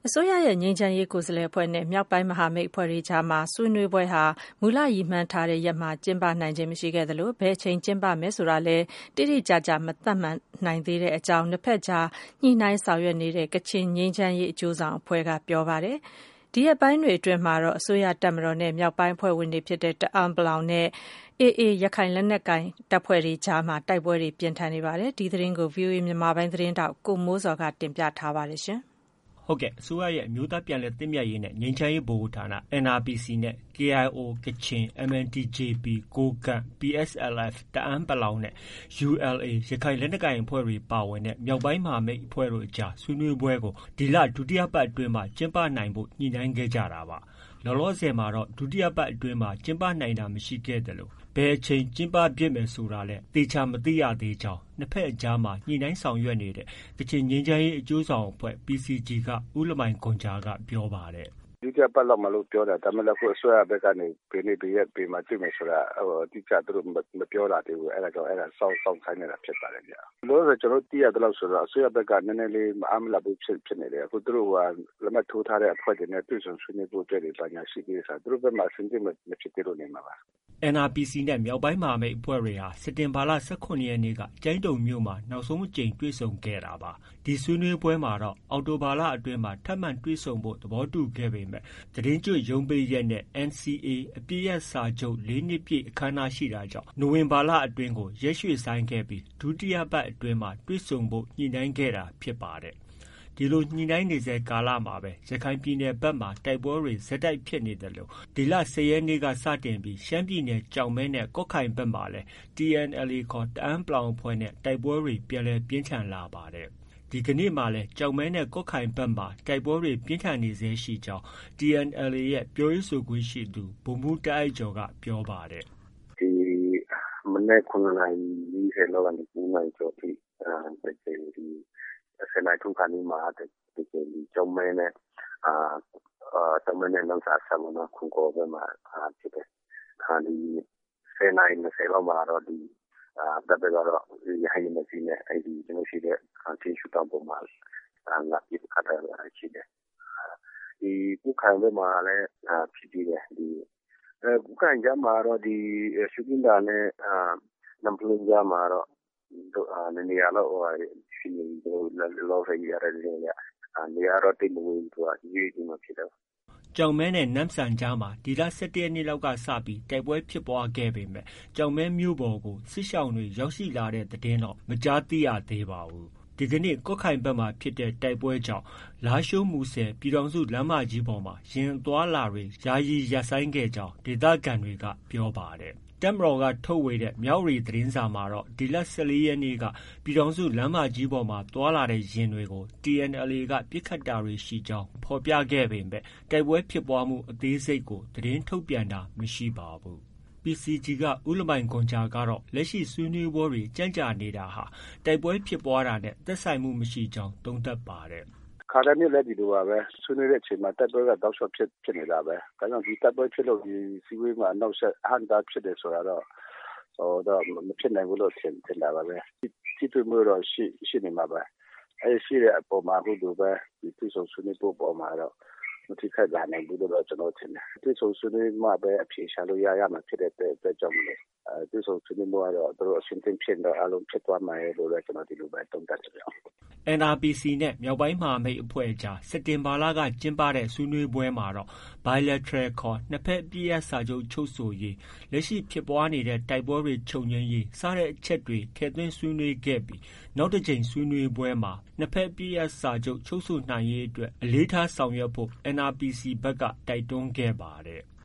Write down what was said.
အစိုးရရဲ့ငြိမ်းချမ်းရေးကိုယ်စားလှယ်အဖွဲ့နဲ့မြောက်ပိုင်းမဟာမိတ်အဖွဲ့တွေကြားဆွေးနွေးပွဲဟာမူလရည်မှန်းထားတဲ့ရက်မှာကျင်းပနိုင်ခြင်းမရှိခဲ့သလိုဘယ်အချိန်ကျင်းပမယ်ဆိုတာလည်းတိတိကျကျမသတ်မှတ်နိုင်သေးကြောင်းနှစ်ဖက်ကြားညှိနှိုင်းဆောင်ရွက်နေတဲ့ကချင်ငြိမ်းချမ်းရေးအကျိုးဆောင်အဖွဲ့ကပြောပါတယ်။ဒီရက်ပိုင်းတွေအတွင်းမှာတော့အစိုးရတပ်မတော်နဲ့မြောက်ပိုင်းအဖွဲ့ဝင်တွေဖြစ်တဲ့တအာင်းပလောင်နဲ့ AA ရခိုင်လက်နက်ကိုင်တပ်ဖွဲ့တွေကြားတိုက်ပွဲတွေပြင်းထန်နေပါတယ်။ဒီသတင်းကို VOA မြန်မာပိုင်းသတင်းထောက်ကိုမိုးဇော်ကတင်ပြထားပါတယ်။ဟုတ်ကဲ့အစိုးရရဲ့အမျိုးသားပြန်လည်သင့်မြတ်ရေးနဲ့ငြိမ်းချမ်းရေးဗဟိုဌာန NRPC နဲ့ KIO ကချင် MNTJP ကိုးကန့် PSLF တအာင်းပလောင်နဲ့ ULA ရခိုင်လက်နက်ကိုင်အဖွဲ့တွေပါဝင်တဲ့မြောက်ပိုင်းမဟာမိတ်အဖွဲ့တို့အကြားဆွေးနွေးပွဲကိုဒီလဒုတိယပတ်အတွင်းမှာကျင်းပနိုင်ဖို့ညှိနှိုင်းခဲ့ကြတာပါ။လောလောဆယ်မှာတော့ဒုတိယပတ်အတွင်းမှာကျင်းပနိုင်တာမရှိခဲ့သလိုဘယ်အချိန်ကျင်းပဖြစ်မယ်ဆိုတာလည်းသေချာမသိရသေးကြောင်းနှစ်ဖက်အကြားမှာညှိနှိုင်းဆောင်ရွက်နေတဲ့ကချင်ငြိမ်းချမ်းရေးအကျိုးဆောင်အဖွဲ့ PCG ကဦးလမိုင်ဂွန်ဂျာကပြောပါတယ်။ဒုတိယပတ်လောက်မှလို့ပြောတာဒါပေမဲ့လည်းအစိုးရဘက်ကနေဘယ်နေ့ဘယ်ရက်ဘယ်မှာတွေ့မယ်ဆိုတာအတိအကျသူတို့မပြောလာသေးဘူးအဲ့ဒါကြောင့်စောင့်ဆိုင်းနေတာဖြစ်ပါတယ်ဗျ။လို့ဆိုကျွန်တော်သိရတဲ့လောက်ဆိုတော့အစိုးရဘက်ကနည်းနည်းလေးမအားမလပ်ဘူးဖြစ်နေတယ်အခုသူတို့ကလက်မှတ်ထိုးထားတဲ့အဖွဲ့တွေနဲ့တွေ့ဆုံဆွေးနွေးဖို့အတွက်တွေပါညာရှိသေးတယ်ဆိုတော့သူတို့ဘက်မှာအဆင်ပြေမဖြစ်သေးလို့နေမှာပါ။ NRPC နဲ့မြောက်ပိုင်းမဟာမိတ်အဖွဲ့တွေဟာစက်တင်ဘာလ 18 ရက်နေ့ကကျိုင်းတုံမြို့မှာနောက်ဆုံးအကြိမ်တွေ့ဆုံခဲ့တာပါ။ဒီဆွေးနွေးပွဲမှာတော့အောက်တိုဘာလအတွင်းမှာထပ်မံတွေ့ဆုံဖို့သဘောတူခဲ့ပေမဲ့သတင်းကျွတ်ရုံးပိတ်ရက်နဲ့ NCA အပစ်ရပ်စာချုပ် 4 နှစ်ပြည့်အခမ်းအနားရှိတာကြောင့်နိုဝင်ဘာလအတွင်းကိုရက်ရွှေ့ဆိုင်းခဲ့ပြီးဒုတိယပတ်အတွင်းမှာတွေ့ဆုံဖို့ညှိနှိုင်းခဲ့တာဖြစ်ပါတယ်။ဒီလိုညှိနှိုင်းနေဆဲကာလမှာပဲရခိုင်ပြည်နယ်ဘက်မှာတိုက်ပွဲတွေဆက်တိုက်ဖြစ်နေတယ်လို့ဒီလ 10 ရက်နေ့ကစတင်ပြီးရှမ်းပြည်နယ်ကြောင်မဲနဲ့ကော့ခိုင်ဘက်မှာလည်း TNLA ခေါ်တအာင်းပလောင်အဖွဲ့နဲ့တိုက်ပွဲတွေပြန်လည်ပြင်းထန်လာပါတယ်။ဒီကနေ့မှလည်းကြောင်မဲနဲ့ကော့ခိုင်ဘက်မှာတိုက်ပွဲတွေပြင်းထန်နေဆဲရှိကြောင်း TNLA ရဲ့ပြောရေးဆိုခွင့်ရှိသူဗိုလ်မှူးတာ့အိုက်ကျော်ကပြောပါတယ်။ဒီမနေ့9 နာရီ40လောက်ကနေ9 နာရီကျော်ထိဒီ10 နာရီထုခါနီးမှာဒီကျောင်းမဲနဲ့ကျောင်းမဲနဲ့လောက်စားဆက်လို့ခုကောဘက်မှာဖြစ်တယ်။ဒီ10 နာရီ20လောက်မှာတော့ဒီတပ်တွေကတော့ရဟန်းနေစီနဲ့အဲ့ဒီကျွန်တော်ရှိတဲ့ချင်းရှူတောင်ပေါ်မှာငါပြစ်ခတ်တာရှိတယ်။ဒီခုခံဘက်မှာလည်းဖြစ်ပြီးတယ်ဒီခုခံကြမှာတော့ဒီရှူကင်းတာနဲ့နမ်ပလင်းကြမှာတော့နေရာတော့ရှိနေလို့ရရတယ်နေရာတော့တိတ်မဝင်သူကရေးဒီမှာဖြစ်တယ်ကြောင်မဲနဲ့နမ်ဆန်ကြားမှာဒီလ 17 ရက်နေ့လောက်ကစပြီးတိုက်ပွဲဖြစ်ပွားခဲ့ပေမဲ့ကြောင်မဲမြို့ပေါ်ကိုစစ်ရှောင်တွေရောက်ရှိလာတဲ့သတင်းတော့မကြားသိရသေးပါဘူး။ဒီကနေ့ကော့ခိုင်ဘက်မှာဖြစ်တဲ့တိုက်ပွဲကြောင့်လားရှိုးမူဆယ်ပြည်ထောင်စုလမ်းမကြီးပေါ်မှာယာဉ်အသွားလာတွေယာယီရပ်ဆိုင်းခဲ့ကြောင်းဒေသခံတွေကပြောပါတယ်။တပ်မတော်ကထုတ်ဝေတဲ့မြဝတီသတင်းစာမှာတော့ဒီလ 14 ရက်နေ့ကပြည်ထောင်စုလမ်းမကြီးပေါ်မှာသွားလာတဲ့ယာဉ်တွေကို TNLA ကပစ်ခတ်တာတွေရှိကြောင်းဖော်ပြခဲ့ပေမဲ့တိုက်ပွဲဖြစ်ပွားမှုအသေးစိတ်ကိုသတင်းထုတ်ပြန်တာမရှိပါဘူး။ PCG ကဦးလမိုင်ဂွန်ဂျာကတော့လက်ရှိဆွေးနွေးပွဲတွေကြန့်ကြာနေတာဟာတိုက်ပွဲဖြစ်ပွားတာနဲ့သက်ဆိုင်မှုမရှိကြောင်းသုံးသပ်ပါတယ်။ခါတိုင်းလည်းဒီလိုပါပဲဆွေးနွေးတဲ့အချိန်မှာတိုက်ပွဲကတောက်လျှောက်ဖြစ်နေတာပဲဒါကြောင့်ဒီတိုက်ပွဲဖြစ်လို့ဒီစီဝေးမှာနောက်ဆက်အဟန့်တာဖြစ်တယ်ဆိုတာတော့မဖြစ်နိုင်ဘူးလို့ထင်တာပါပဲဒီတွေ့မှုတော့ရှိနေမှာပဲအဲရှိတဲ့အပေါ်မှာအခုလိုပဲဒီသူဆုံဆွေးနွေးဖို့ပေါ်မှာတော့မထိခိုက်လာနိုင်ဘူးလို့ကျွန်တော်ထင်တယ်သူဆုံဆွေးနွေးမှပဲအဖြေရှာလို့ရမှာဖြစ်တဲ့အတွက်ကြောင့်မလို့သူဆုံဆွေးနွေးမှုကတော့သူတို့အဆင်သင့်ဖြစ်တော့အလုံးဖြစ်သွားမှာလို့လည်းကျွန်တော်ဒီလိုပဲသုံးသပ်တယ် NRPC နဲ့မြောက်ပိုင်းမဟာမိတ်အဖွဲ့အကြားစက်တင်ဘာလကကျင်းပတဲ့ဆွေးနွေးပွဲမှာတော့ Bilateral ခေါ်နှစ်ဖက်အပစ်ရပ်စာချုပ်ချုပ်ဆိုရေးလက်ရှိဖြစ်ပွားနေတဲ့တိုက်ပွဲတွေချုပ်ငြိမ်းရေးစတဲ့အချက်တွေထည့်သွင်းဆွေးနွေးခဲ့ပြီးနောက်တစ်ကြိမ်ဆွေးနွေးပွဲမှာနှစ်ဖက်အပစ်ရပ်စာချုပ်ချုပ်ဆိုနိုင်ရေးအတွက်အလေးထားဆောင်ရွက်ဖို့ NRPC ဘက်ကတိုက်တွန်းခဲ့ပါတယ်